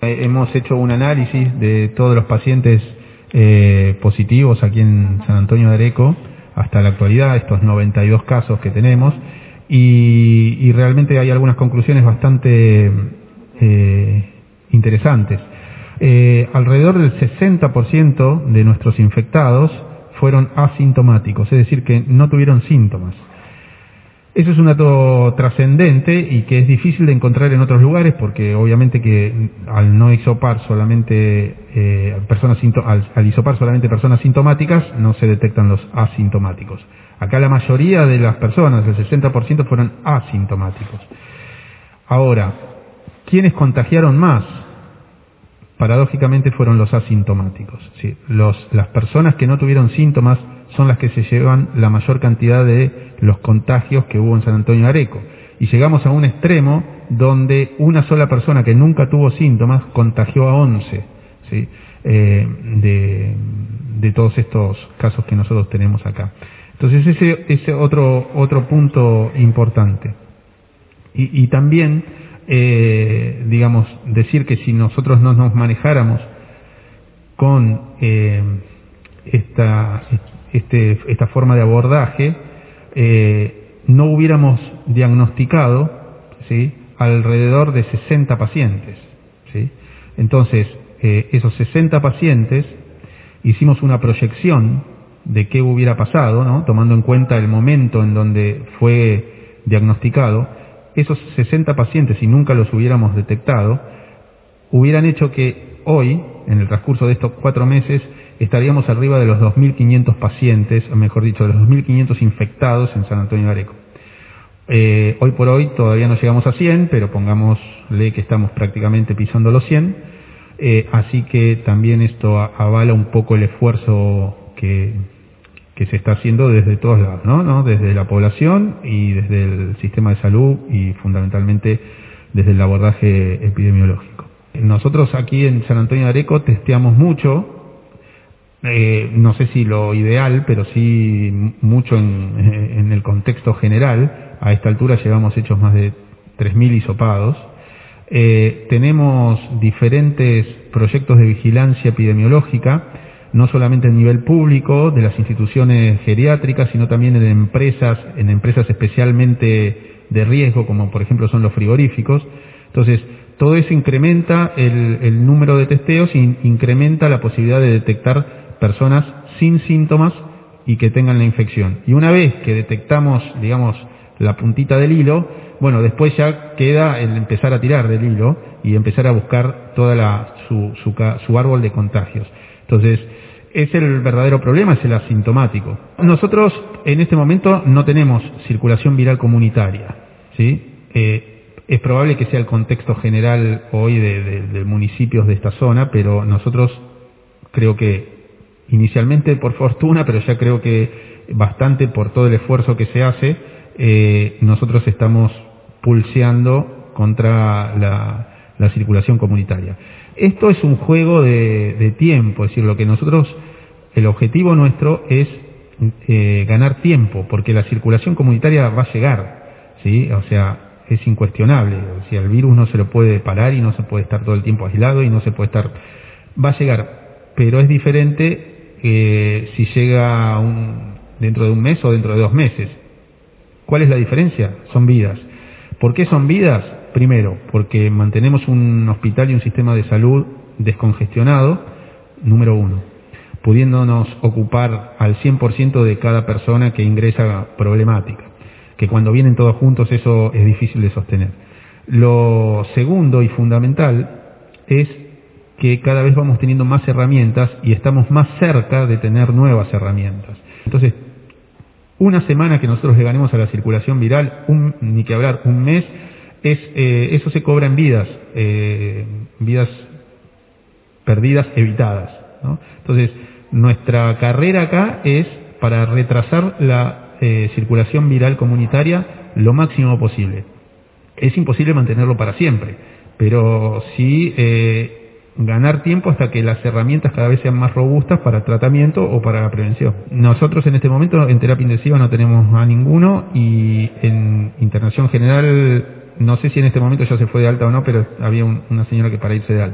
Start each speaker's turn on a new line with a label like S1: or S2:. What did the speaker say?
S1: hemos hecho un análisis de todos los pacientes positivos aquí en San Antonio de Areco hasta la actualidad, estos 92 casos que tenemos, y realmente hay algunas conclusiones bastante interesantes. Alrededor del 60% de nuestros infectados fueron asintomáticos, es decir, que no tuvieron síntomas. Eso es un dato trascendente y que es difícil de encontrar en otros lugares porque obviamente que al no hisopar solamente al hisopar solamente personas sintomáticas no se detectan los asintomáticos. Acá la mayoría de las personas, el 60%, fueron asintomáticos. Ahora, ¿quiénes contagiaron más? Paradójicamente fueron los asintomáticos. ¿Sí? Las personas que no tuvieron síntomas son las que se llevan la mayor cantidad de los contagios que hubo en San Antonio de Areco. Y llegamos a un extremo donde una sola persona que nunca tuvo síntomas contagió a 11, ¿sí? de todos estos casos que nosotros tenemos acá. Entonces ese otro punto importante. Y también, digamos, decir que si nosotros no nos manejáramos con esta forma de abordaje, no hubiéramos diagnosticado, ¿sí?, alrededor de 60 pacientes, ¿sí? Entonces, esos 60 pacientes, hicimos una proyección de qué hubiera pasado, ¿no?, tomando en cuenta el momento en donde fue diagnosticado. Esos 60 pacientes, si nunca los hubiéramos detectado, hubieran hecho que hoy, en el transcurso de estos 4 meses, estaríamos arriba de los 2.500 pacientes, o mejor dicho, de los 2.500 infectados en San Antonio de Areco. Hoy por hoy todavía no llegamos a 100, pero pongámosle que estamos prácticamente pisando los 100, así que también esto avala un poco el esfuerzo que se está haciendo desde todos lados, ¿no? Desde la población y desde el sistema de salud y fundamentalmente desde el abordaje epidemiológico. Nosotros aquí en San Antonio de Areco testeamos mucho. No sé si lo ideal, pero sí mucho en el contexto general. A esta altura llevamos hechos más de 3.000 hisopados. Tenemos diferentes proyectos de vigilancia epidemiológica, no solamente a nivel público de las instituciones geriátricas, sino también en empresas especialmente de riesgo, como por ejemplo son los frigoríficos. Entonces, todo eso incrementa el número de testeos e incrementa la posibilidad de detectar personas sin síntomas y que tengan la infección. Y una vez que detectamos, digamos, la puntita del hilo, bueno, después ya queda el empezar a tirar del hilo y empezar a buscar toda su árbol de contagios. Entonces, es el verdadero problema, es el asintomático. Nosotros en este momento no tenemos circulación viral comunitaria, ¿sí? Es probable que sea el contexto general hoy de municipios de esta zona, pero nosotros creo que inicialmente por fortuna, pero ya creo que bastante por todo el esfuerzo que se hace, nosotros estamos pulseando contra la circulación comunitaria. Esto es un juego de tiempo, es decir, el objetivo nuestro es ganar tiempo, porque la circulación comunitaria va a llegar, ¿sí? O sea, es incuestionable. O sea, el virus no se lo puede parar y no se puede estar todo el tiempo aislado y no se puede estar... Va a llegar, pero es diferente si llega dentro de un mes o dentro de 2 meses. ¿Cuál es la diferencia? Son vidas. ¿Por qué son vidas? Primero, porque mantenemos un hospital y un sistema de salud descongestionado, número 1, pudiéndonos ocupar al 100% de cada persona que ingresa problemática, que cuando vienen todos juntos eso es difícil de sostener. Lo segundo y fundamental es que cada vez vamos teniendo más herramientas y estamos más cerca de tener nuevas herramientas. Entonces, una semana que nosotros le ganemos a la circulación viral, ni que hablar, un mes, eso se cobra en vidas perdidas, evitadas, ¿no? Entonces, nuestra carrera acá es para retrasar la circulación viral comunitaria lo máximo posible. Es imposible mantenerlo para siempre, pero sí ganar tiempo hasta que las herramientas cada vez sean más robustas para tratamiento o para la prevención. Nosotros en este momento en terapia intensiva no tenemos a ninguno y en internación general no sé si en este momento ya se fue de alta o no, pero había una señora que para irse de alta.